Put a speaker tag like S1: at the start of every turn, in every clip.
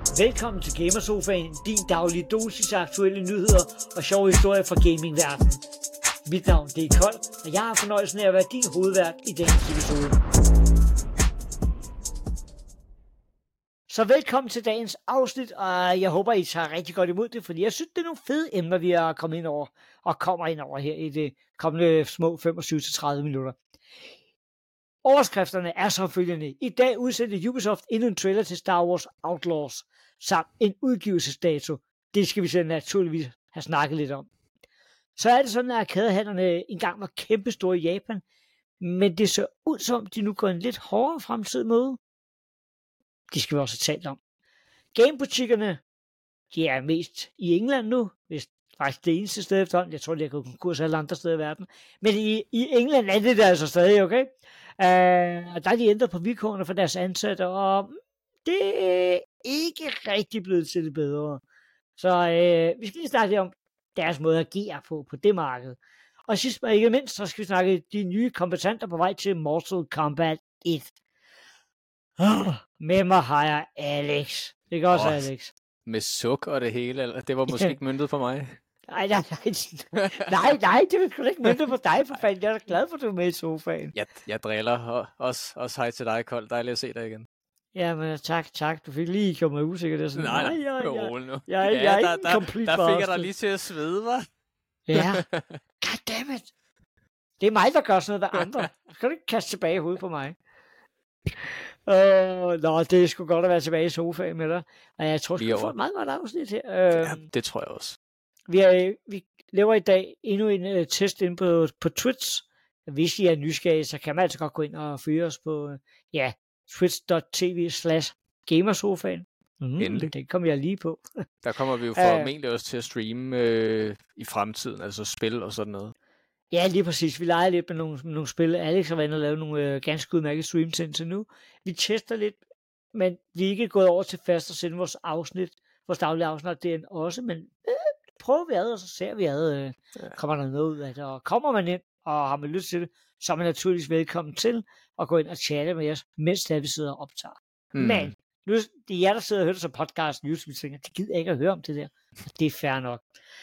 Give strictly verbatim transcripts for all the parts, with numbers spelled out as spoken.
S1: Velkommen til Gamersofaen, din daglige dosis af aktuelle nyheder og sjove historier fra gamingverdenen. Mit navn det er Kold, og jeg har fornøjelsen af at være din hovedvært i denne episode. Så velkommen til dagens afsnit, og jeg håber, I tager rigtig godt imod det, fordi jeg synes, det er nogle fede emner, vi har kommet ind over, og kommer ind over her i det kommende små femogtyve til tredive minutter. Overskrifterne er så følgende. I dag udsendte Ubisoft endnu en trailer til Star Wars Outlaws, samt en udgivelsesdato. Det skal vi så naturligvis have snakket lidt om. Så er det sådan, at arkadehandlerne engang var kæmpestore i Japan, men det ser ud som, de nu går en lidt hårdere fremtid møde. De skal vi også have talt om. Gamebutikkerne, de er mest i England nu, hvis faktisk det eneste sted efterhånden. Jeg tror, de har gået konkurs alle andre steder i verden. Men i, i England er det der altså stadig, okay? Uh, der er de ændret på vilkårene for deres ansatte, og det er ikke rigtig blevet til det bedre. Så uh, vi skal lige snakke lidt om deres måde at agere på, på det marked. Og sidst men ikke mindst, så skal vi snakke de nye kompetenter på vej til Mortal Kombat et. Oh, med mig har jeg Alex. Det er også oh, Alex.
S2: Med suk og det hele, eller det var måske ikke møntet på mig.
S1: Nej, nej, nej, nej, nej, det var sgu ikke møntet på dig, for fanden. Jeg er da glad for, at du er med i sofaen.
S2: Jeg, jeg driller, og også, også hej til dig, Kold. Dejligt at se dig igen.
S1: Ja, men tak, tak. Du fik lige gjort mig usikker. Det er sådan,
S2: nej, nej,
S1: nej, jeg,
S2: jeg, jeg,
S1: jeg, jeg, jeg, jeg er ikke en complete
S2: der, der fik jeg dig lige til at svede, hva'?
S1: Ja, goddammit. Det er mig, der gør sådan noget ved andre. Så kan du ikke kaste tilbage i hovedet på mig. Uh, nå, det er sgu godt at være tilbage i sofaen med dig. Og jeg tror, vi får et meget godt afsnit her. Uh,
S2: ja, det tror jeg også.
S1: Vi, er, vi laver i dag endnu en uh, test ind på, på Twitch. Hvis I er nysgerrige, så kan man altså godt gå ind og følge os på uh, ja, twitch.tv slash gamersofaen. Mm,
S2: Endelig.
S1: Det kommer jeg lige på.
S2: Der kommer vi jo formentlig uh, også til at streame øh, i fremtiden, altså spil og sådan noget.
S1: Ja, lige præcis. Vi leger lidt med nogle, med nogle spil. Alex har været inde og lavet nogle øh, ganske udmærkede streams indtil nu. Vi tester lidt, men vi er ikke gået over til fast at sende vores afsnit, vores daglige afsnit, det er også, men øh, prøver vi ad, og så ser vi ad, øh, ja. Kommer der noget ud af det. Og kommer man ind, og har man lyst til det, så er man naturligvis velkommen til at gå ind og chatte med os, mens det er, vi sidder og optager. Mm. Men nu, det er jer, der sidder og hører det som podcast, news, vi tænker, det gider ikke at høre om det der. Det er fair nok.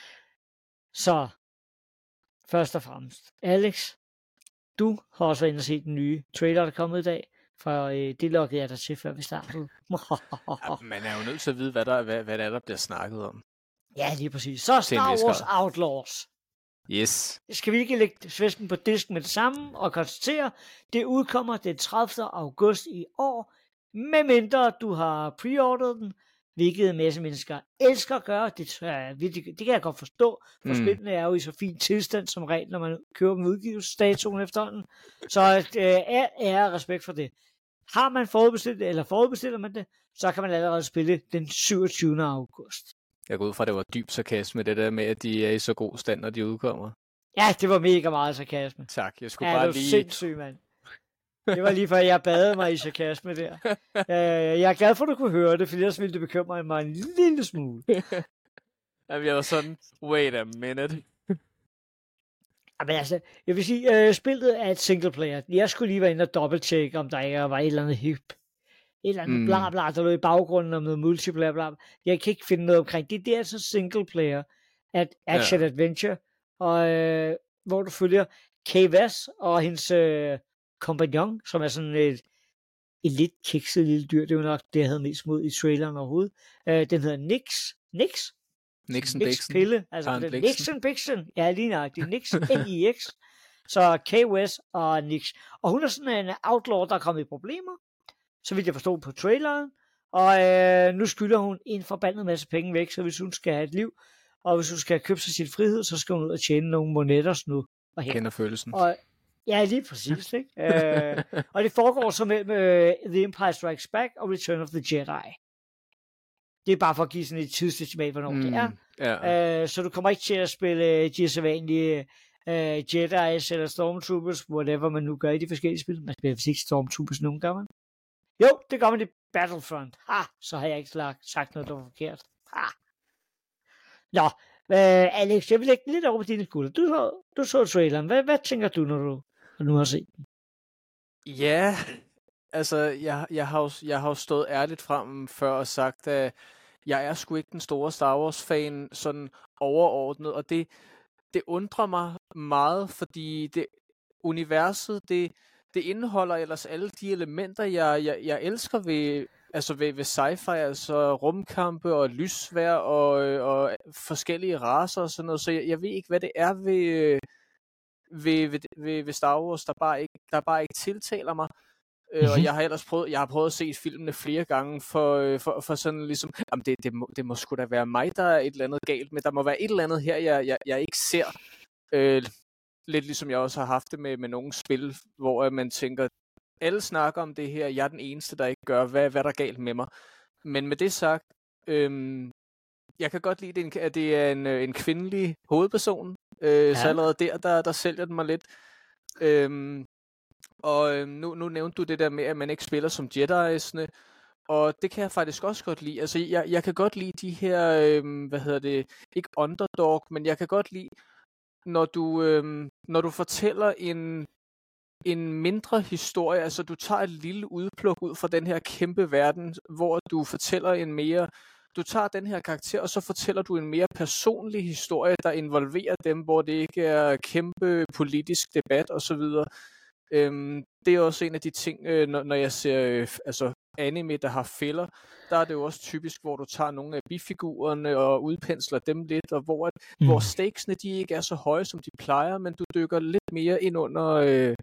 S1: Så først og fremmest, Alex, du har også været inde og set den nye trailer, der er kommet i dag, for øh, det lukkede jeg dig til, før vi startede.
S2: Ja, man er jo nødt til at vide, hvad, der, hvad, hvad der er, der bliver snakket om.
S1: Ja, lige præcis. Så Star Wars Outlaws.
S2: Yes.
S1: Skal vi ikke lægge svesken på disken med det samme og konstatere, det udkommer den tredivte august i år, medmindre du har preordret den, hvilket en masse mennesker elsker at gøre. Det, det, det kan jeg godt forstå, for mm. spillene er jo i så fin tilstand som regel, når man køber dem udgivelsesdatoen efterhånden. Så øh, er, er respekt for det. Har man forudbestilt det, eller forudbestiller man det, så kan man allerede spille den syvogtyvende august.
S2: Jeg går ud fra, at det var dyb sarkasme, det der med, at de er i så god stand, når de udkommer.
S1: Ja, det var mega meget sarkasme.
S2: Tak, jeg skulle
S1: ja,
S2: bare
S1: det
S2: lige...
S1: sindssygt, mand. Det var lige før, jeg badede mig i sarkasme der. Jeg er glad for, at du kunne høre det, for ellers ville det bekymre mig en lille smule.
S2: Jamen, jeg var sådan, wait a minute.
S1: Jamen altså, jeg vil sige, uh, spillet er et single player. Jeg skulle lige være inde og dobbelttjekke, om der ikke var et eller andet hip. Et eller andet mm. bla bla, der lå i baggrunden om noget multiplayer bla bla. Jeg kan ikke finde noget omkring. Det, det er altså single player at action ja. adventure, og uh, hvor du følger Kay Vaz og hendes uh, kompagnon, som er sådan et, et lidt kikset lille dyr. Det var nok det, jeg havde mest mod i traileren overhovedet. Uh, den hedder Nix. Nix?
S2: Nixon
S1: Bixen. Pille. Altså, det er Nixon Bixen. Ja, lige nok. Det er Nix. N I X. Så Kay Vaz og Nix. Og hun er sådan en outlaw, der er kommet i problemer. Så vidt jeg forstod på traileren. Og øh, nu skylder hun en forbandet masse penge væk, så hvis hun skal have et liv, og hvis hun skal købe sig sin frihed, så skal hun ud og tjene nogle monetters nu. Og
S2: her. Kender følelsen.
S1: Og, ja, lige præcis. Ikke? øh, og det foregår så mellem uh, The Empire Strikes Back og Return of the Jedi. Det er bare for at give sådan et tidsestimat, hvornår mm, det er. Ja. Øh, så du kommer ikke til at spille de sædvanlige uh, Jedi's eller Stormtroopers, whatever man nu gør i de forskellige spil. Man spiller ikke Stormtroopers nogen, gør man? Jo, det gør man i Battlefront. Ha, så har jeg ikke sagt noget, der var forkert. Ha. Nå, øh, Alex, jeg vil lægge lidt over på dine skulder. Du så, du så traileren. Hvad, hvad tænker du, når du, når du har set den?
S2: Ja, altså, jeg, jeg, har jo, jeg har jo stået ærligt frem før og sagt, at jeg er sgu ikke den store Star Wars-fan sådan overordnet, og det, det undrer mig meget, fordi det universet, det, det indeholder ellers alle de elementer, jeg, jeg, jeg elsker ved, altså ved, ved sci-fi, altså rumkampe og lysvær og, og forskellige racer og sådan noget, så jeg, jeg ved ikke, hvad det er ved, ved, ved, ved, ved Star Wars, der bare ikke, der bare ikke tiltaler mig. Mm-hmm. Og jeg har ellers prøvet, jeg har prøvet at se filmene flere gange for, for, for sådan ligesom, jamen det, det, må, det må sgu da være mig, der er et eller andet galt, men der må være et eller andet her, jeg, jeg, jeg ikke ser. Øh, lidt ligesom jeg også har haft det med, med nogle spil, hvor man tænker, alle snakker om det her, jeg er den eneste, der ikke gør, hvad, hvad der er galt med mig. Men med det sagt, øhm, jeg kan godt lide, at det er en, en kvindelig hovedperson, øh, ja. Så allerede der, der, der sælger den mig lidt. Øhm, og øhm, nu, nu nævnte du det der med, at man ikke spiller som Jedi'sne, og det kan jeg faktisk også godt lide. Altså, jeg, jeg kan godt lide de her, øhm, hvad hedder det, ikke underdog, men jeg kan godt lide, når du, øhm, når du fortæller en, en mindre historie, altså du tager et lille udpluk ud fra den her kæmpe verden, hvor du fortæller en mere, du tager den her karakter, og så fortæller du en mere personlig historie, der involverer dem, hvor det ikke er kæmpe politisk debat osv. Øhm, det er også en af de ting, øh, når, når jeg ser øh, altså anime, der har fælder, der er det jo også typisk, hvor du tager nogle af bifigurerne og udpensler dem lidt, og hvor, mm. hvor stakesene de ikke er så høje, som de plejer, men du dykker lidt mere ind under... Øh,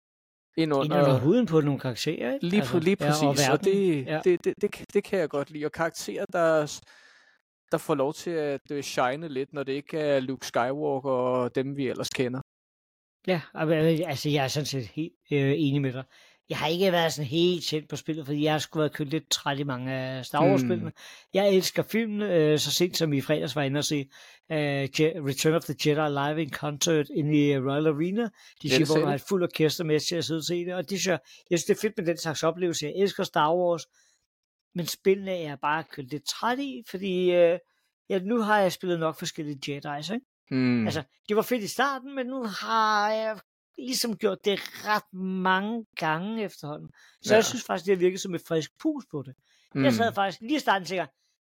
S2: ind under,
S1: ind under huden på nogle karakterer, ikke?
S2: Lige, altså, lige præcis, ja, og, og det, ja. det, det, det, det kan jeg godt lide. Og karakterer, der, der får lov til at shine lidt, når det ikke er Luke Skywalker og dem, vi ellers kender.
S1: Ja, altså jeg er sådan set helt øh, enig med dig. Jeg har ikke været sådan helt tæt på spillet, fordi jeg har sgu været kørt lidt træt i mange af Star Wars-spillene. Mm. Jeg elsker filmen, øh, så sent som i fredags var jeg inde og se øh, Return of the Jedi live in concert inde i Royal Arena. De siger, hvor man har et fuldt orkester med til at sidde og se det, og det synes jeg, jeg synes, det er fedt med den slags oplevelse. Jeg elsker Star Wars, men spillene er jeg bare kørt lidt træt i, fordi øh, ja, nu har jeg spillet nok forskellige Jedi's, ikke? Mm. Altså, det var fedt i starten, men nu har jeg ligesom gjort det ret mange gange efterhånden. Så ja. Jeg synes faktisk, det har virket som et frisk pus på det. Mm. Jeg sad faktisk lige i starten og tænker,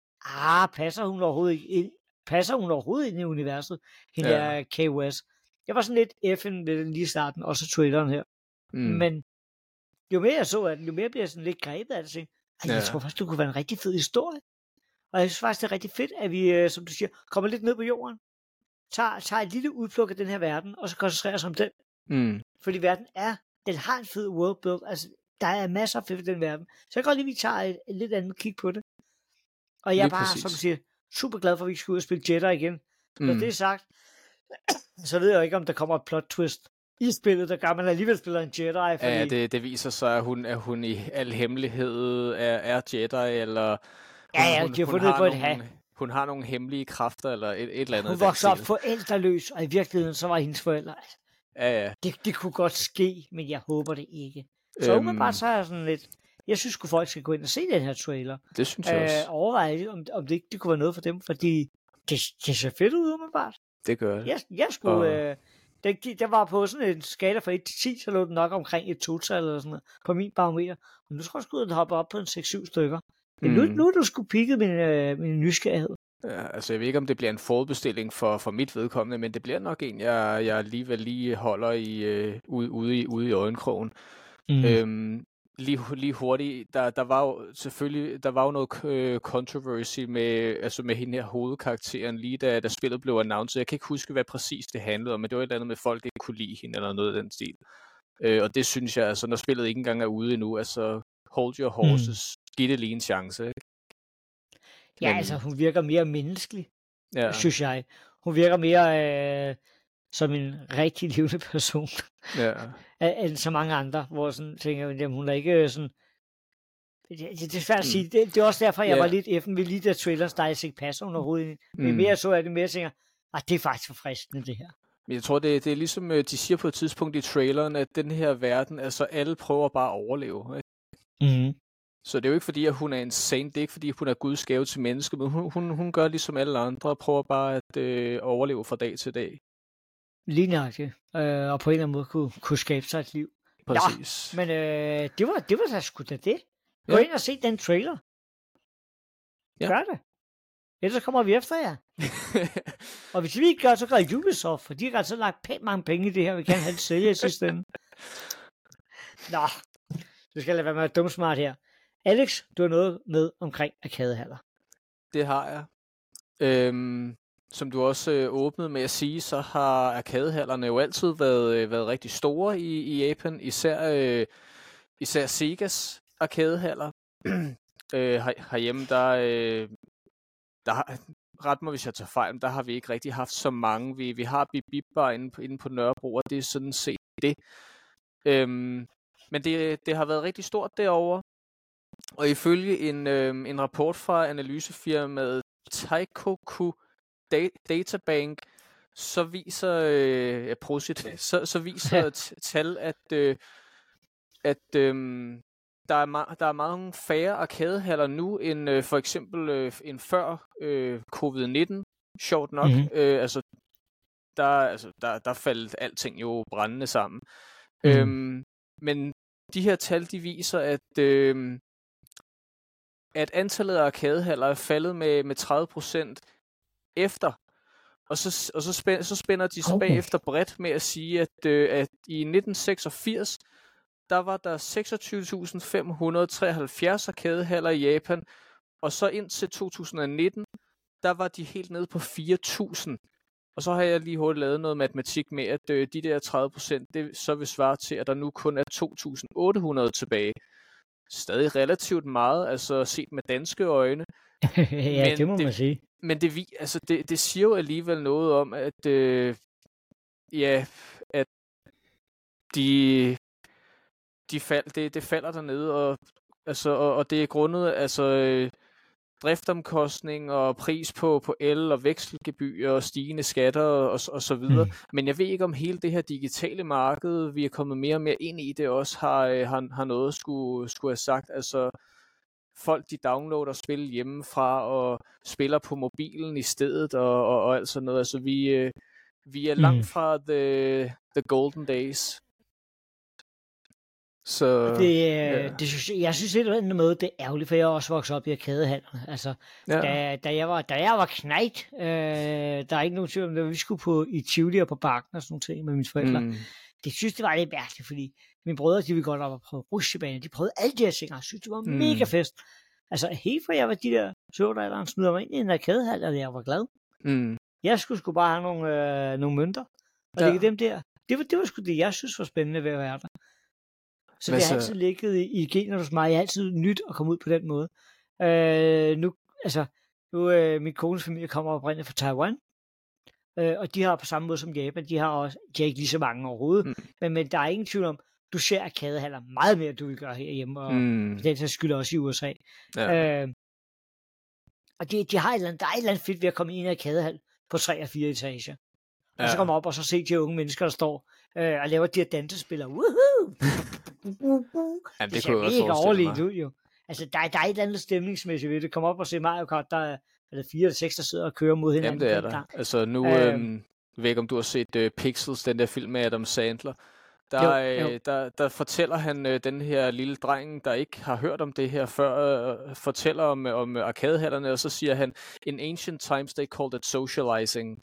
S1: ah, passer hun overhovedet ind, passer hun overhovedet ind i universet? Hende ja. Der K O S. Jeg var sådan lidt effen ved den lige i starten, og så traileren her. Mm. Men jo mere jeg så af den, jo mere bliver jeg sådan lidt grebet af det. Jeg, ja. jeg tror faktisk, det kunne være en rigtig fed historie. Og jeg synes faktisk, det er rigtig fedt, at vi, som du siger, kommer lidt ned på jorden. Tager, tager et lille udpluk af den her verden, og så koncentrerer sig om den. Mm. Fordi verden er, den har en fed world build, altså der er masser af fedt i den verden. Så jeg kan godt lide, at vi tager et, et lidt andet kig på det. Og jeg er bare, som du siger, super glad for, at vi skal ud og spille Jedi igen. Mm. Når det er sagt, så ved jeg jo ikke, om der kommer et plot twist i spillet, der gør man alligevel spiller en Jedi. Fordi...
S2: Ja, det, det viser sig, at hun, at hun i al hemmelighed er, er Jedi, eller hun,
S1: ja, ja,
S2: hun,
S1: de har
S2: hun,
S1: fundet
S2: har
S1: på et
S2: nogle,
S1: have.
S2: Hun har nogle hemmelige kræfter, eller et, et eller andet.
S1: Hun voksede op forældreløs, og i virkeligheden, så var hendes forældre.
S2: Ja, ja.
S1: Det, det kunne godt ske, men jeg håber det ikke. Så øhm... umiddelbart så er jeg sådan lidt... Jeg synes at folk skal gå ind og se den her trailer.
S2: Det synes jeg også.
S1: Øh, overveje, om, om det ikke det kunne være noget for dem, fordi det, det ser fedt ud umiddelbart.
S2: Det gør det.
S1: Jeg, jeg skulle... Og... Øh, det, der var på sådan en skala fra et til ti, så lå den nok omkring et total eller sådan noget, på min barometer. Og nu tror jeg sgu, at den hopper op på en seks syv stykker. Men mm. nu, nu er du sgu pikket min, øh, min nysgerrighed.
S2: Ja, altså jeg ved ikke, om det bliver en forudbestilling for, for mit vedkommende, men det bliver nok en, jeg, jeg alligevel lige holder i, øh, ude, ude, i, ude i øjenkrogen. Mm. Øhm, lige, lige hurtigt, der, der var jo selvfølgelig der var jo noget øh, controversy med, altså med hende her hovedkarakteren, lige da, da spillet blev announced. Jeg kan ikke huske, hvad præcis det handlede om, men det var et eller andet med, folk ikke kunne lide hende, eller noget af den stil. Øh, og det synes jeg, altså når spillet ikke engang er ude endnu, altså hold your horses, mm. giv det lige en chance, ikke?
S1: Ja, men... altså hun virker mere menneskelig, ja. Synes jeg. Hun virker mere øh, som en rigtig levende person, ja. End så mange andre, hvor sådan tænker jeg, hun er ikke sådan... Det, det, det er svært at sige. Det, det er også derfor, jeg ja. var lidt effen ved lige der traileren, der ikke passer hun overhovedet. Men mm. mere så er det mere, tænker ah, det er faktisk for fristende, det her.
S2: Men jeg tror, det, det er ligesom, de siger på et tidspunkt i traileren, at den her verden, altså alle prøver bare at overleve, ikke? Mhm. Så det er jo ikke fordi, at hun er en saint, det er ikke fordi, hun er Guds gave til mennesker, men hun, hun, hun gør ligesom alle andre og prøver bare at øh, overleve fra dag til dag.
S1: Lige nøjagtigt, øh, og på en eller anden måde kunne, kunne skabe sig et liv.
S2: præcis.
S1: Nå, men øh, det var det var da sgu da det. Gå
S2: Ja.
S1: ind og se den trailer.
S2: Ja.
S1: Gør det. Ellers kommer vi efter jer. Og hvis vi ikke gør, så gør Ubisoft, for de har altså lagt pænt mange penge i det her. Vi kan have det sælge i sidste ende. Nå, du skal lade være med at dumsmart her. Alex, du har noget med omkring arkadehaller.
S2: Det har jeg. Øhm, som du også øh, åbnede med at sige, så har arkadehallerne jo altid været, øh, været rigtig store i, i Japan. Især, øh, især Segas arkadehaller. øh, her, herhjemme, der, øh, der har, ret mig hvis jeg tager fejl, der har vi ikke rigtig haft så mange. Vi, vi har Bip Bip bare inde på, inde på Nørrebro, og det er sådan set det. Øhm, men det, det har været rigtig stort derovre. Og ifølge en, øh, en rapport fra analysefirmaet Taikoku Databank, så viser øh, ja, Prosit, så, så viser t- tal, at, øh, at øh, der, er ma- der er mange færre arkadehaller nu, end øh, for eksempel øh, end før øh, covid nitten, sjovt nok. Mm-hmm. Øh, altså, der, altså der, der faldt alting jo brændende sammen. Mm. Øhm, men de her tal, de viser, at øh, at antallet af arkadehaller er faldet med, med tredive procent efter. Og så, og så, spænder, så spænder de sig bagefter bredt med at sige, at, øh, at i nitten seksogfirs, der var der seksogtyve tusind fem hundrede og treoghalvfjerds arkadehaller i Japan, og så indtil to tusind nitten, der var de helt nede på fire tusind. Og så har jeg lige hurtigt lavet noget matematik med, at øh, de der tredive procent, det så vil svare til, at der nu kun er to tusind otte hundrede tilbage. Stadig relativt meget, altså set med danske øjne.
S1: Ja,
S2: men
S1: det må
S2: det,
S1: man sige.
S2: Men det, altså det, det siger jo alligevel noget om, at øh, ja, at de, de fald, det, det falder dernede, og, altså, og, og det er grundet altså øh, driftomkostning og pris på, på el og vekselgebyr og stigende skatter og, og så videre. Mm. Men jeg ved ikke om hele det her digitale marked, vi er kommet mere og mere ind i, det også har, har, har noget skulle, skulle have sagt. Altså folk, de downloader spil hjemmefra og spiller på mobilen i stedet og, og, og alt sådan noget. Altså vi, øh, vi er langt mm. fra the, the golden days. Så,
S1: det, øh,
S2: ja.
S1: det synes, jeg synes lidt af måde, det er ærgerligt, for jeg er også vokset op i arkadehallerne. Altså, ja. da, da, jeg var, da jeg var knægt, øh, der er ikke nogen tvivl om det, vi skulle på i Tivoli og på Parken og sådan noget med mine forældre. Mm. Det synes det var lidt mærkeligt, fordi mine brødre, de ville godt op og prøve rutsjebane. De prøvede alle de her ting, og jeg synes, det var mm. mega fest. Altså, helt fra jeg var de der søvdejlere, smider mig ind i en arkadehal, og jeg var glad. Mm. Jeg skulle sgu bare have nogle, øh, nogle mønter, og ja. lægge dem der. Det var, det var sgu det, jeg synes var spændende ved at være der. Så Hvad det har så? altid ligget i, i gener hos mig. Jeg har altid nyt at komme ud på den måde. Øh, nu, altså, nu øh, min kones familie kommer oprindeligt fra Taiwan, øh, og de har på samme måde som Japan, de har også, de har ikke lige så mange overhovedet, mm. men, men der er ingen tvivl om, du ser arkadehaller meget mere, du vil gøre herhjemme, og mm. den så skylder også i U S A. Ja. Øh, og de, de har et eller andet, der er et eller andet fedt ved at komme ind i en arkadehal på tre og fire etager. Ja. Og så kommer op og så se de unge mennesker, der står øh, og laver de her dansespillere. Woohoo!
S2: Jamen, det,
S1: det ser mega overlevet ud, jo. Altså, der, der er et eller andet stemningsmæssigt ved det. Kom op og se Mario Kart, der er, er det fire eller seks, der sidder og kører mod hinanden.
S2: Jamen, det er der. Altså, nu, øh, øhm, jeg ved ikke, om du har set uh, Pixels, den der film med Adam Sandler. Der, jo, jo. Der, der fortæller han uh, den her lille dreng, der ikke har hørt om det her før, uh, fortæller om, om arkadehallerne, og så siger han, in ancient times they called it socializing.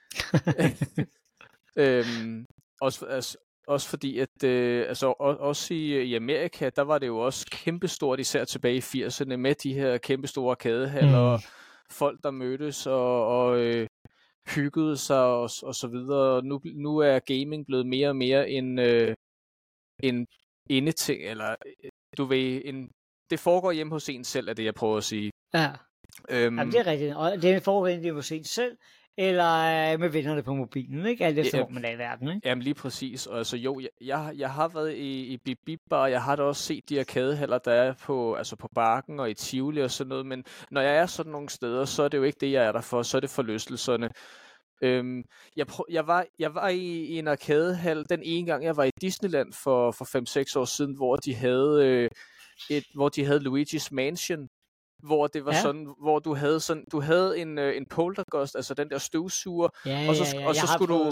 S2: øhm, også, altså, også fordi, at øh, altså, også i, i Amerika, der var det jo også kæmpestort, især tilbage i firserne, med de her kæmpestore arkadehaller, mm. og folk, der mødtes og, og øh, hyggede sig og, og så videre. Nu, nu er gaming blevet mere og mere en, øh, en indeting, eller du ved, en, det foregår hjemme hos en selv, er det, jeg prøver at sige.
S1: Ja, øhm, Jamen, det er rigtigt. Og det foregår hjemme hos en selv, eller med vennerne på mobilen, ikke? Alt efter, ja, hvor man er i verden, ikke?
S2: Jamen lige præcis. Og altså jo, jeg, jeg, jeg har været i, i Bip Bip Bar, og jeg har da også set de arkadehaller, der er på, altså på Barken og i Tivoli og sådan noget, men når jeg er sådan nogle steder, så er det jo ikke det, jeg er der for, så er det forlystelserne. Øhm, jeg, prøv, jeg, var, jeg var i, i en arkadehal den ene gang, jeg var i Disneyland for, for fem seks år siden, hvor de havde, øh, et, hvor de havde Luigi's Mansion, hvor det var ja. sådan, hvor du havde sådan, du havde en uh, en poltergust, altså den der støvsuger,
S1: ja,
S2: og så
S1: ja, ja.
S2: og så skulle du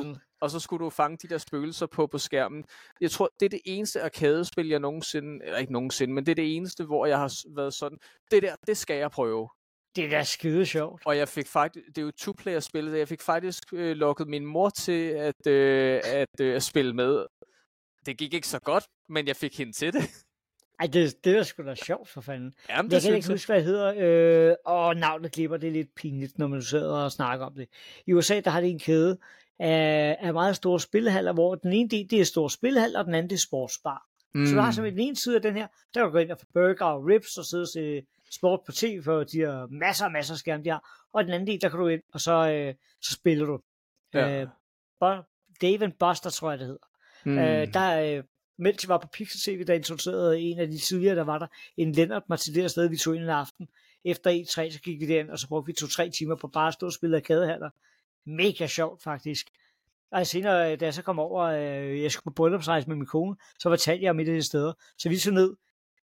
S2: og så skulle du fange de der spøgelser på på skærmen. Jeg tror, det er det eneste arkadespil, jeg nogensinde, eller ikke nogensinde, men det er det eneste, hvor jeg har været sådan, det der, det skal jeg prøve.
S1: Det er da skide sjovt.
S2: Og jeg fik faktisk, det er jo two-player-spil, så jeg fik faktisk øh, lukket min mor til at, øh, at, øh, at spille med. Det gik ikke så godt, men jeg fik hende til det.
S1: Ej, det, det er sgu da sjovt for fanden.
S2: Jamen, det
S1: jeg kan
S2: synes
S1: ikke huske, hvad det hedder. Øh, og navnet glipper, det er lidt pinligt, når man sidder og snakker om det. I U S A, der har det en kæde af, af meget store spillehaller, hvor den ene del, det er store spillehal, og den anden, det er sportsbar. Mm. Så du har simpelthen den ene side af den her, der kan du gå ind og få burger og ribs, og sidde og se sport på tv, for de har masser og masser af skærme, de har. Og den anden del, der kan du ind, og så, øh, så spiller du. Ja. Øh, Dave and Buster, tror jeg, det hedder. Mm. Øh, der, øh, mens jeg var på Pixel T V, der introducerede en af de tidligere, der var der, en Lennart Martinez sted, vi tog ind en aften. Efter E tre, så gik vi derind, og så brugte vi to-tre timer på bare at stå og spille arkadehaller. Mega sjovt, faktisk. Og senere, da jeg så kom over, øh, jeg skulle på bryllupsrejse med min kone, så fortalte jeg om et af de steder. Så vi så ned,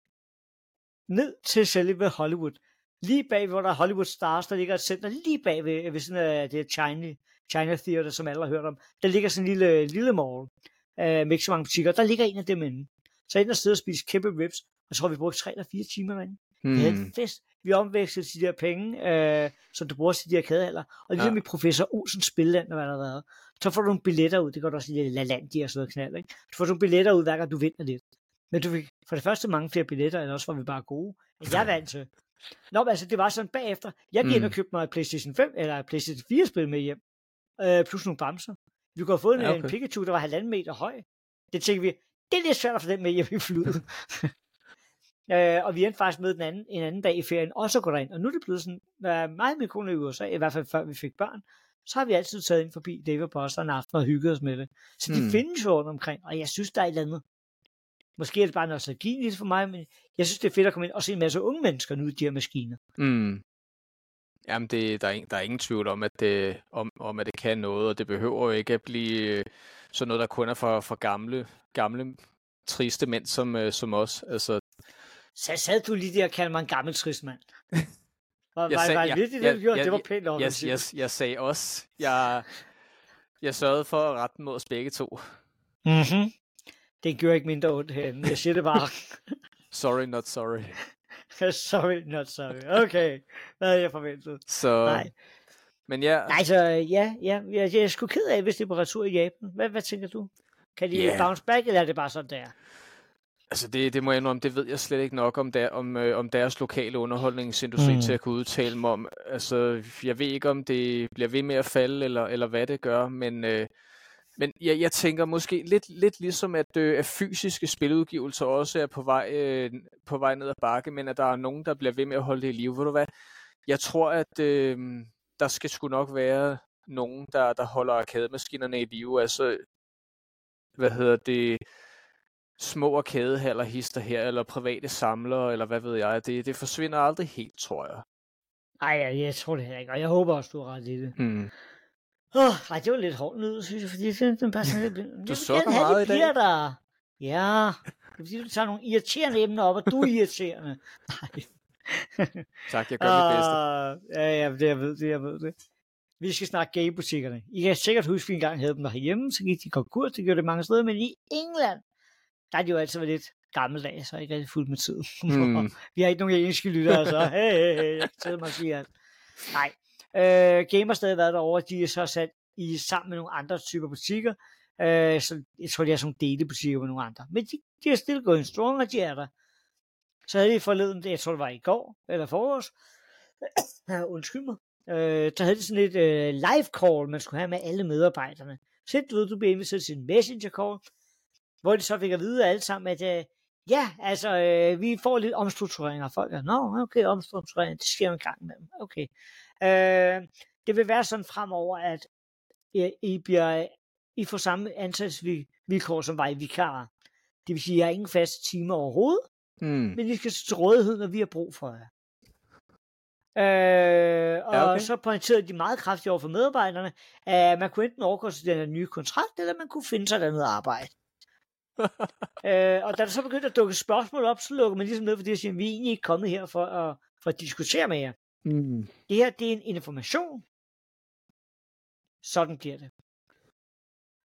S1: ned til selve Hollywood. Lige bag, hvor der er Hollywood Stars, der ligger et center lige bag ved, ved sådan af det China, China Theater, som alle har hørt om. Der ligger sådan en lille, lille mall øh, med ikke så mange butikker. Der ligger en af dem inde. Så ind og sidde og spise kæmpe ribs, og så har vi brugt tre eller fire timer derinde. Mm. Vi havde en fest. Vi omvekslede de der penge, øh, som du bruger til de her kadehaller. Og ligesom ja. I Professor Olsens Spilleland, og hvad der har været. Så får du nogle billetter ud. Det går du også i LaLandia og sådan noget knald, ikke? Du får nogle billetter ud, hver gang du vinder lidt. Men du fik for det første mange flere billetter, eller også var vi bare gode. Men jeg vandt til. Nå, men altså, det var sådan bagefter. Jeg gik mm. ind og købte mig et PlayStation fem, eller et PlayStation fire-spil med hjem. Øh, plus nogle bamser. Vi kunne have fået ja, okay. en Pikachu, der var halvanden meter høj. Det tænkte vi, det er lidt svært at få den med hjem i flyet. øh, og vi endte faktisk med den anden, en anden dag i ferien, også at gå derind. Og nu er det blevet sådan, uh, meget med kone i U S A, i hvert fald før vi fik børn, så har vi altid taget ind forbi David Buster en aften og hygget os med det. Så de mm. findes jo rundt omkring, og jeg synes, der er et eller andet. Måske er det bare nostalgi lidt for mig, men jeg synes, det er fedt at komme ind og se en masse unge mennesker nu i de her maskiner.
S2: Mm. Jamen, det, der, er, der er ingen tvivl om at, det, om, om, at det kan noget, og det behøver jo ikke at blive sådan noget, der kun er for, for gamle, gamle, triste mænd som, som os. Altså...
S1: Så sad du lige der og kaldte mig en gammel trist mand? Var,
S2: jeg
S1: var,
S2: sagde,
S1: var det
S2: jeg,
S1: virkelig,
S2: jeg,
S1: det du gjorde?
S2: Jeg,
S1: det var pænt nok.
S2: Jeg, jeg, jeg, jeg sagde også, jeg, jeg sørgede for at rette mod os begge to.
S1: Mhm. Det gør ikke mindre ondt herinde. Jeg siger det bare.
S2: Sorry, not sorry.
S1: Sorry, not sorry. Okay. Hvad havde jeg forventet?
S2: Så...
S1: Nej.
S2: Men ja...
S1: Nej, så ja, ja. Jeg, jeg er sgu ked af, hvis det er på retur i Japan. Hvad, hvad tænker du? Kan de yeah. bounce back, eller er det bare sådan der?
S2: Altså, det, det må jeg indrømme, det ved jeg slet ikke nok om, der, om, øh, om deres lokale underholdningsindustri mm. til at kunne udtale mig om. Altså, jeg ved ikke, om det bliver ved med at falde, eller, eller hvad det gør, men... Øh, Men jeg, jeg tænker måske lidt, lidt ligesom, at, øh, at fysiske spiludgivelser også er på vej, øh, på vej ned ad bakke, men at der er nogen, der bliver ved med at holde det i live. Ved du hvad? Jeg tror, at øh, der skal sgu nok være nogen, der, der holder arkademaskinerne i live. Altså, hvad hedder det? Små arkadehaller, hister her, eller private samlere, eller hvad ved jeg. Det, det forsvinder aldrig helt, tror jeg.
S1: Ej, jeg, jeg tror det her ikke, og jeg håber også, du har ret i det.
S2: Hmm.
S1: Åh, oh, ej, det var lidt hårdt lyd, synes jeg, fordi det, den bare sådan lidt...
S2: Du sukker meget i dag.
S1: Der. Ja, det er fordi, du tager nogle irriterende emner op, og du er irriterende. Nej.
S2: Tak, jeg gør uh, mit bedste.
S1: Ja, ja, det jeg ved det, jeg ved det. Vi skal snakke gamebutikkerne. I kan sikkert huske, at vi engang havde dem derhjemme, så gik de konkurs, det gjorde det mange steder, men i England, der er de jo altid været lidt gammeldags, og ikke rigtig fuldt med tid. Mm. Vi har ikke nogen engelske lyttere, så hey, hey, hey, jeg kan mig at sige, at... Nej. Øh, Game har stadig været derovre, de er så sat i sammen med nogle andre typer butikker, øh, så jeg tror, de er sådan nogle delebutikker med nogle andre, men de, de er still going strong, og de er der. Så havde de forleden, jeg tror det var i går, eller forårs, undskyld mig, øh, der havde de sådan et øh, live call, man skulle have med alle medarbejderne. Så du ved, du bliver inviteret til en messenger call, hvor de så fik at vide alle sammen, at øh, ja, altså, øh, vi får lidt omstrukturering af folk. Nå, okay, omstrukturering, det sker en gang med dem. Okay. Øh, det vil være sådan fremover, at I, I, bliver, I får samme ansættelsesvilkår som var I vikarer. Det vil sige, at I har ingen faste timer overhovedet, mm. men I skal til rådighed, når vi har brug for jer. Øh, og ja, okay. Så pointerede de meget kraftigt over for medarbejderne, at man kunne enten overgå til den nye kontrakt, eller man kunne finde sig et andet arbejde. øh, og da der så begyndte at dukke spørgsmål op, så lukker man ligesom ned, fordi jeg siger, at vi er egentlig ikke kommet her for at, for at diskutere med jer. Mm. Det her, det er en information. Sådan bliver det.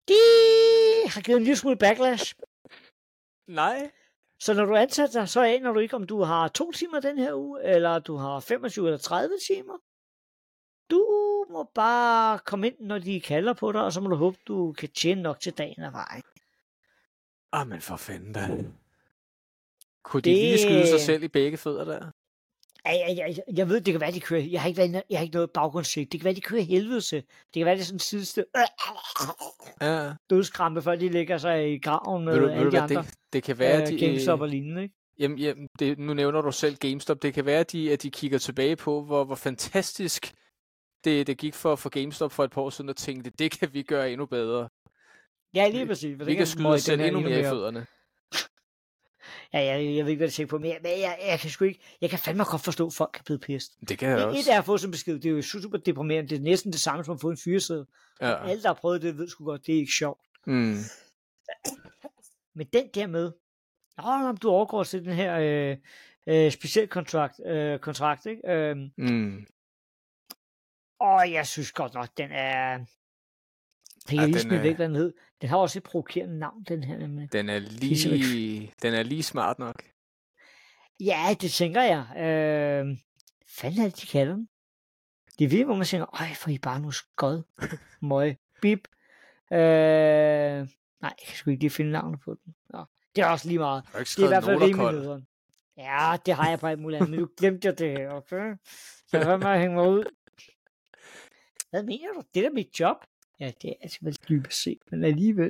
S1: de har givet en lille smule backlash.
S2: Nej.
S1: Så når du ansætter dig, så aner du ikke, om du har to timer den her uge, eller du har femogtyve eller tredive timer. Du må bare komme ind, når de kalder på dig, og så må du håbe, du kan tjene nok til dagen af vejen.
S2: Ah, men for fanden da. Kunne
S1: Det-
S2: de lige skyde sig selv i begge fødder der?
S1: Jeg, jeg, jeg, jeg ved, det kan være, de kører. Jeg har ikke, været, jeg har ikke noget baggrundssigt. Det kan være, de kører helvedese. Det kan være, det er sådan en sidste
S2: Ja.
S1: dødskrampe, før de lægger sig i graven med
S2: Ved du,
S1: alle
S2: ved du
S1: de
S2: hvad,
S1: andre.
S2: det, det kan være,
S1: Øh,
S2: de...
S1: GameStop og lignende, ikke?
S2: Jamen, jamen det, nu nævner du selv GameStop. Det kan være, at de, at de kigger tilbage på, hvor, hvor fantastisk det, det gik for, for GameStop for et par år siden, og tænkte, det kan vi gøre endnu bedre.
S1: Ja, lige præcis.
S2: Vi kan skyde os selv endnu mere i fødderne.
S1: Ja, jeg, jeg ved ikke, hvad det tænker på, men jeg, men jeg, jeg kan sgu ikke, jeg kan fandme godt forstå, at folk er blevet pissed.
S2: Det kan jeg
S1: Et
S2: også.
S1: er at få sådan en besked, det er jo super deprimerende, det er næsten det samme som at få en fyreseddel.
S2: Ja.
S1: Alle, der har prøvet det, ved sgu godt, det er ikke sjovt.
S2: Mm.
S1: Men den der med, nå, om du overgår til den her øh, øh, speciel kontrakt, øh, kontrakt, ikke? Øh,
S2: Mm.
S1: og jeg synes godt nok, den er... Det kan
S2: Ja,
S1: jeg lige
S2: den
S1: smide
S2: er-
S1: væk, hvad den hed. Den har også et provokerende navn, den her nemlig.
S2: Den er
S1: Ligesom
S2: lige, den er lige smart nok.
S1: Ja, det tænker jeg. Øh, fanden er det, de kalder den? Det er virkelig, hvor man tænker, øj, for I bare nu skod. Møg. Bip. Øh, nej, jeg kan sgu ikke lige finde navnet på den. Nå, det er også lige meget.
S2: Jeg har ikke
S1: Det er i hvert
S2: skrevet
S1: fald
S2: noter,
S1: rimelig
S2: Kold.
S1: nederen. Ja, det har jeg på alt muligt andet, men du glemte jo det her, okay? Så hør mig at hænge mig ud. Hvad mener du? Det er da mit job. Ja, det er altså vel dybest set, men alligevel.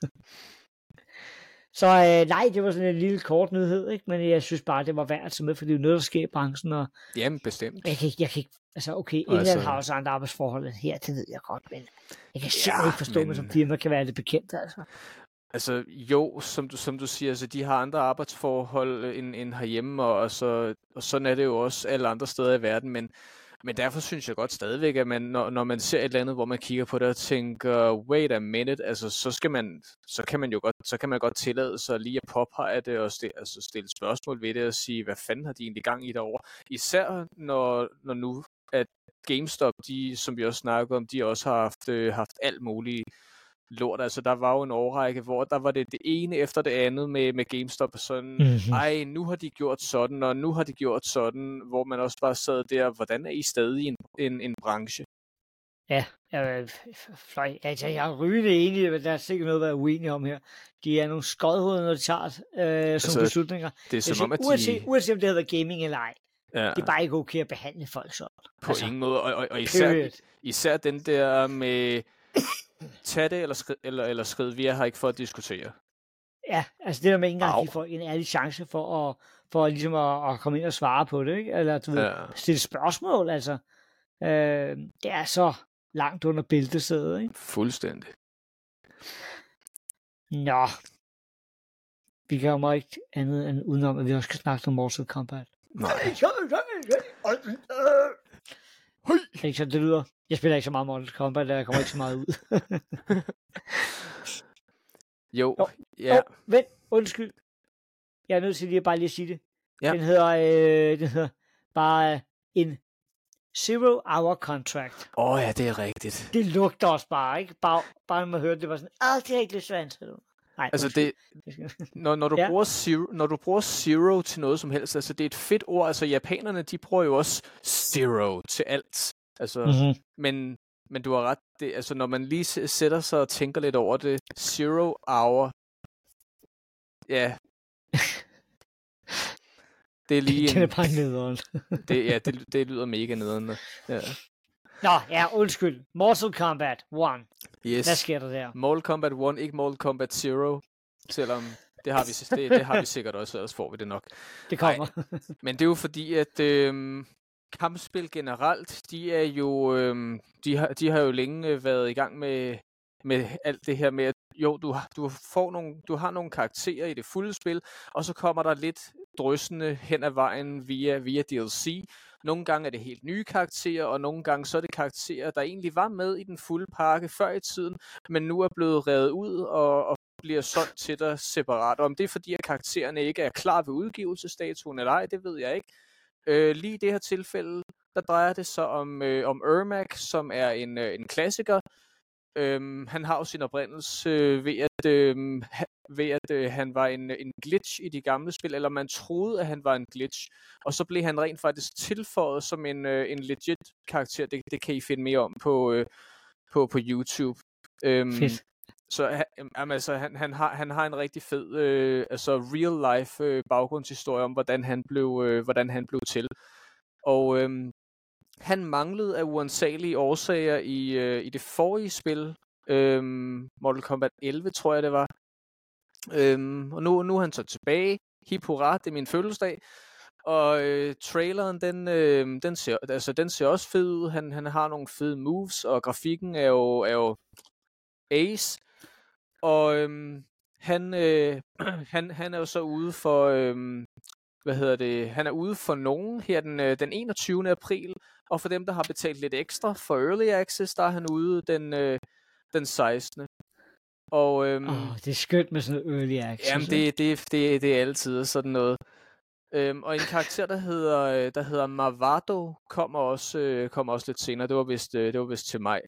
S1: Så øh, nej, det var sådan en lille kort nyhed, ikke? Men jeg synes bare, det var værd at tage med, for det er jo noget, der sker i branchen, og
S2: Jamen, bestemt.
S1: jeg kan ikke, jeg kan ikke altså okay,
S2: Og
S1: England
S2: altså-
S1: har også andre arbejdsforhold end her, det ved jeg godt, men jeg kan
S2: Ja,
S1: simpelthen ikke forstå, at man
S2: men-
S1: som firma kan være det bekendt, altså.
S2: Altså jo, som du, som du siger, altså, de har andre arbejdsforhold øh, end, end herhjemme, og, og, så, og sådan er det jo også alle andre steder i verden, men, men derfor synes jeg godt stadigvæk, at man, når, når man ser et eller andet, hvor man kigger på det og tænker, wait a minute, altså så skal man, så kan man jo godt, så kan man godt tillade sig lige at påpege det og stille, altså stille spørgsmål ved det og sige, hvad fanden har de egentlig gang i derovre? Især når, når nu, at GameStop, de, som vi også snakkede om, de også har haft, øh, haft alt muligt lort. Altså, der var jo en årrække, hvor der var det det ene efter det andet med, med GameStop, og sådan,
S1: Mhm.
S2: ej, nu har de gjort sådan, og nu har de gjort sådan, hvor man også bare sad der, hvordan er I stadig en, en, en branche?
S1: Ja, øh, fløj. Altså, jeg er rygende enig, men der er sikkert noget at være uenig om her. De er nogle skodhoveder, når de tager øh, sådan
S2: Altså,
S1: beslutninger.
S2: Det er
S1: Jeg
S2: som om, at
S1: synes, uanset,
S2: de...
S1: uanset om det hedder gaming eller ej,
S2: Ja,
S1: det er bare ikke okay at behandle folk sådan.
S2: på
S1: altså,
S2: ingen måde, og, og, og især,
S1: Period.
S2: især den der med, tag det eller skrid, eller, eller skrid, vi er her ikke for at diskutere.
S1: Ja, altså det der med ikke engang
S2: Au.
S1: at give folk en ærlig chance for at, for ligesom at, at komme ind og svare på det, ikke? Eller du ved,
S2: Ja.
S1: stille spørgsmål, altså. Øh, det er så langt under bæltesædet, ikke?
S2: Fuldstændig.
S1: Nå. Vi kan jo ikke andet end udenom, at vi også skal snakke om Mortal Kombat.
S2: Nej.
S1: Er det ikke sådan, det lyder? Jeg spiller ikke så meget Mortal Kombat, der kommer ikke så meget ud.
S2: Jo,
S1: Jo.
S2: ja.
S1: Åh, vent, undskyld. Jeg er nødt til lige at bare lige at sige det.
S2: Ja.
S1: Den hedder, øh, den hedder bare en zero hour contract.
S2: Åh oh, ja, det er rigtigt.
S1: Det lugter også bare, ikke? Bare, bare når man hørte det, var sådan, ah, det er ikke lidt svært. Nej,
S2: Altså
S1: undskyld.
S2: det, når, når, du
S1: Ja.
S2: ja. bruger zero, når du bruger zero til noget som helst, altså det er et fedt ord, altså japanerne, de bruger jo også zero til alt. Altså,
S1: Mhm.
S2: men, men du har ret, det, altså når man lige s- sætter sig og tænker lidt over det, zero hour, ja, det er lige
S1: Den er
S2: en,
S1: bare nederen.
S2: det, ja, det, det lyder mega nederen. Ja.
S1: Nå, ja, undskyld. Mortal Kombat one.
S2: Yes.
S1: Hvad sker der der?
S2: Mortal Kombat one, ikke Mortal Kombat zero, selvom det har vi, det, det har vi sikkert også, ellers får vi det nok.
S1: Det kommer.
S2: Men det er jo fordi, at øhm, kampspil generelt, de er jo, øhm, de har, de har jo længe øh, været i gang med, med alt det her med, at jo, du, har- du, får nogle, du har nogle karakterer i det fulde spil, og så kommer der lidt dryssende hen ad vejen via, via D L C. Nogle gange er det helt nye karakterer, og nogle gange så er det karakterer, der egentlig var med i den fulde pakke før i tiden, men nu er blevet revet ud og, og bliver solgt til dig separat. Og om det er fordi, at karaktererne ikke er klar ved udgivelsesdatuen eller ej, det ved jeg ikke. Øh, lige i det her tilfælde, der drejer det sig om, øh, om Ermac, som er en, øh, en klassiker. Øhm, han har jo sin oprindelse øh, ved, at, øh, ved at øh, han var en, en glitch i de gamle spil, eller man troede, at han var en glitch. Og så blev han rent faktisk tilføjet som en, øh, en legit karakter. Det, det kan I finde mere om på, øh, på, på YouTube. Øhm,
S1: Fedt.
S2: Så han, altså, han, han, har, han har en rigtig fed øh, altså real life øh, baggrundshistorie om, hvordan han blev, øh, hvordan han blev til. Og øh, han manglede af uansagelige årsager i, øh, i det forrige spil, øh, Mortal Kombat elleve, tror jeg det var. Øh, og nu, nu er han så tilbage. Hip hurra, det er min fødselsdag. Og øh, traileren, den, øh, den, ser, altså, den ser også fed ud. Han, han har nogle fede moves, og grafikken er jo, er jo ace. Og øhm, han, øh, han, han er jo så ude for, øhm, hvad hedder det, han er ude for nogen her den, øh, den enogtyvende april, og for dem, der har betalt lidt ekstra for Early Access, der er han ude den, øh, den sekstende Og øhm,
S1: oh, det er skønt med sådan noget Early Access.
S2: Jamen, det, det, det, det er altid sådan noget. Øhm, og en karakter, der hedder, der hedder Marvado, kommer også, øh, kommer også lidt senere. Det var vist, øh, det var vist til mig.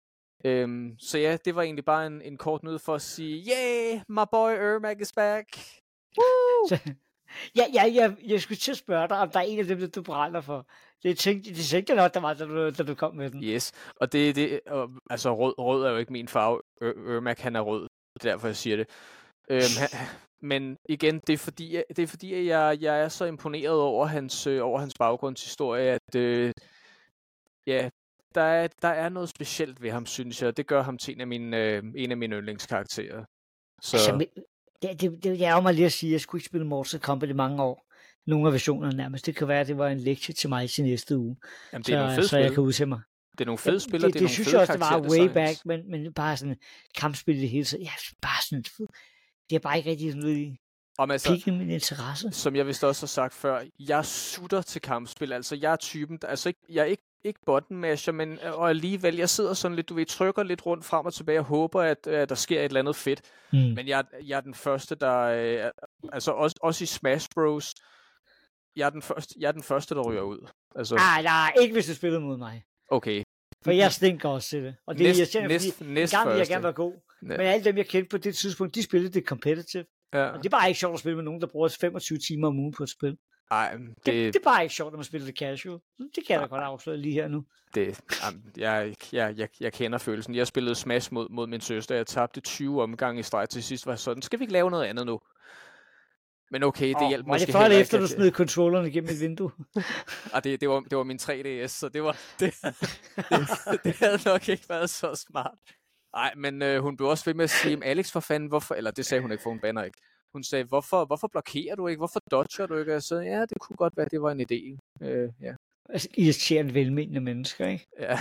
S2: Øhm, så ja, det var egentlig bare en, en kort nyhed for at sige, yeah, my boy Ermac is back. Woo!
S1: Så, ja, ja, ja, jeg skulle til at spørge dig, om der er en af dem, du brænder for. Det tænkte, det tænkte jeg nok, der var, da du, da du kom med den.
S2: Yes, og det, det og, altså rød, rød er jo ikke min farve. Ermac, han er rød, det er derfor jeg siger det. Øhm, han, men igen, det er fordi, det er fordi at jeg, jeg er så imponeret over hans, øh, over hans baggrundshistorie, at øh, ja, der er, der er noget specielt ved ham, synes jeg. Det gør ham til en af mine, øh, en af mine yndlingskarakterer. Så...
S1: Altså, det, det, det er jo mig lige at sige, at jeg skulle ikke spille Mortal Kombat i mange år. Nogle af versionerne nærmest. Det kan være, at det var en lektie til mig til næste uge.
S2: Jamen, det er nogle
S1: så,
S2: fede
S1: så jeg
S2: spil.
S1: kan udse mig.
S2: Det er nogle fede spil,
S1: det,
S2: det, det er
S1: det
S2: nogle
S1: synes
S2: fede
S1: jeg også, det var way
S2: karakterdesigns.
S1: back, men, men bare sådan kampspil i det hele tiden. Ja, bare sådan, det er bare ikke rigtig sådan noget
S2: Om altså,
S1: pikke min interesse.
S2: Som jeg vist også har sagt før, jeg sutter til kampspil. Altså, jeg er typen, der, altså ikke, jeg er ikke, ikke button masher, men og alligevel, jeg sidder sådan lidt, du ved, trykker lidt rundt frem og tilbage og håber, at, at der sker et eller andet fedt. Mm. Men jeg, jeg er den første, der, øh, altså også, også i Smash Bros, jeg er den første, jeg er den første, der ryger ud. Altså...
S1: Nej, nej, ikke hvis du spiller mod mig.
S2: Okay.
S1: For jeg stinker også til det. Og det
S2: næst,
S1: er irriterende,
S2: næst,
S1: fordi
S2: næst
S1: en gang ville jeg
S2: første.
S1: gerne være god.
S2: Ja.
S1: Men alle dem, jeg kendte på det tidspunkt, de spillede det competitive.
S2: Ja.
S1: Og det er bare ikke sjovt at spille med nogen, der bruger femogtyve timer om ugen på et spil.
S2: Ej, det...
S1: Det, det er bare ikke sjovt, når man spiller det casual. Det kan jeg da godt afsløre lige her nu.
S2: Det, jeg, jeg, jeg, jeg kender følelsen. Jeg spillede Smash mod, mod min søster. Jeg tabte tyve omgange i streg til sidst. Var sådan, skal vi ikke lave noget andet nu? Men okay, det
S1: oh,
S2: hjælper
S1: måske
S2: måske
S1: heller ikke. Var det efter,
S2: at...
S1: du smed controllerne gennem et vindue?
S2: ah, det, det, var, det var min tre D S, så det var det, det, det havde nok ikke været så smart. Nej, men øh, hun blev også ved med at sige, Alex, for fanden, hvorfor... Eller det sagde hun ikke, for hun banner ikke. Hun sagde, hvorfor, hvorfor blokerer du ikke? Hvorfor dodger du ikke? Og så ja, det kunne godt være, det var en idé. Øh, ja.
S1: Altså, irriterende velmenende mennesker, ikke?
S2: Ja.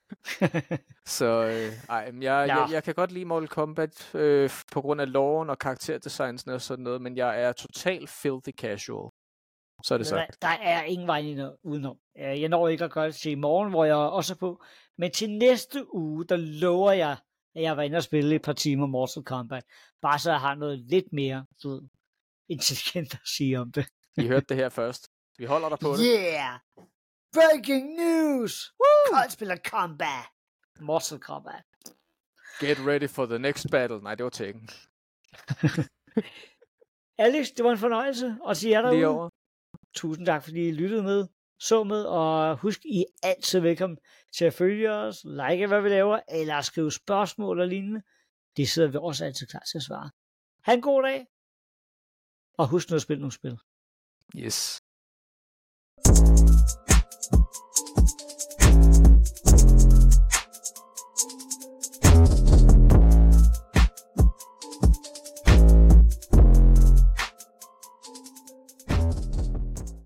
S2: Så øh, ej, jeg, ja. jeg, jeg kan godt lide Mortal Kombat øh, på grund af loven og karakterdesignen og sådan noget, men jeg er totalt filthy casual. Så er det sagt.
S1: Der, der er ingen vej udenom. Jeg når ikke at gøre det til i morgen, hvor jeg også er på. Men til næste uge, der lover jeg, at jeg var inde og spille et par timer Mortal Kombat. Bare så jeg har noget lidt mere så intelligent at sige om det.
S2: I hørte det her først. Vi holder dig på det.
S1: Yeah! Breaking news! Woo! Kold spiller Kombat. Mortal Kombat.
S2: Get ready for the next battle. Nej, det var Tekken.
S1: Alex, det var en fornøjelse at sige jer derude.
S2: Lige over.
S1: Tusind tak, fordi I lyttede med, så med, og husk, I er altid velkommen til at følge os, like hvad vi laver, eller skrive spørgsmål og lignende. Det sidder vi også altid klar til at svare. Ha' en god dag, og husk nu at spille nogle spil.
S2: Yes.